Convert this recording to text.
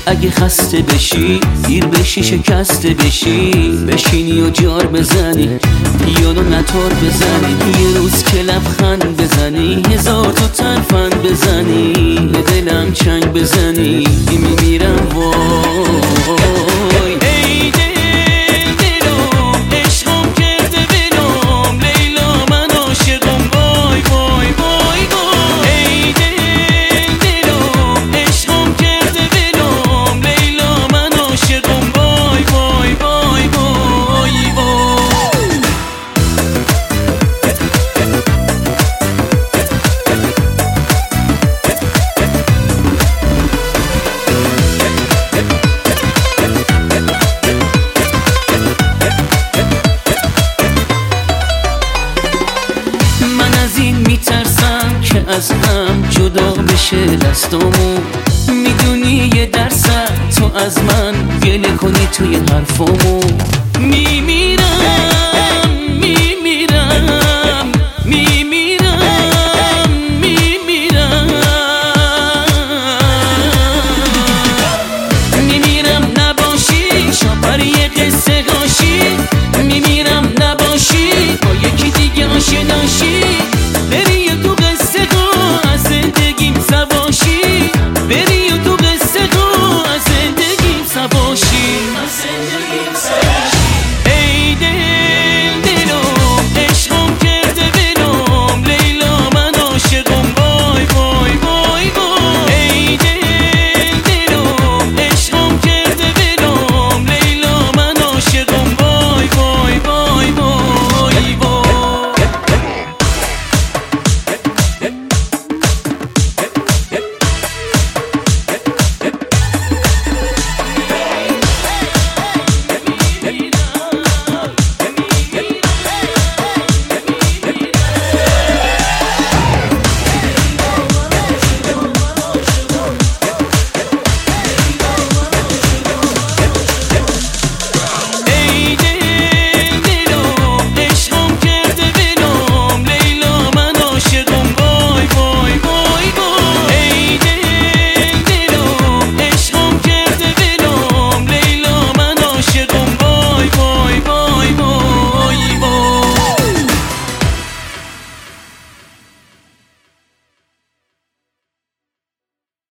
اگه خسته بشی دیر بشی شکسته بشی، بشینی و جار بزنی پیانو نتار بزنی، یه روز که لبخند بزنی هزار تا ترفند بزنی، به دلم چنگ بزنی میمیرم وای. ای دل دلم عشقم کرده بلم، لیلا من عاشقم وای وای وای وای. ای دل دلم عشقم کرده بلم، لیلا من عاشقم وای وای وای وای وای. میترسم که از هم جدا بشه دستامون، میدونی یه درصد تو از من گله کنی توی حرفامون، میمیرم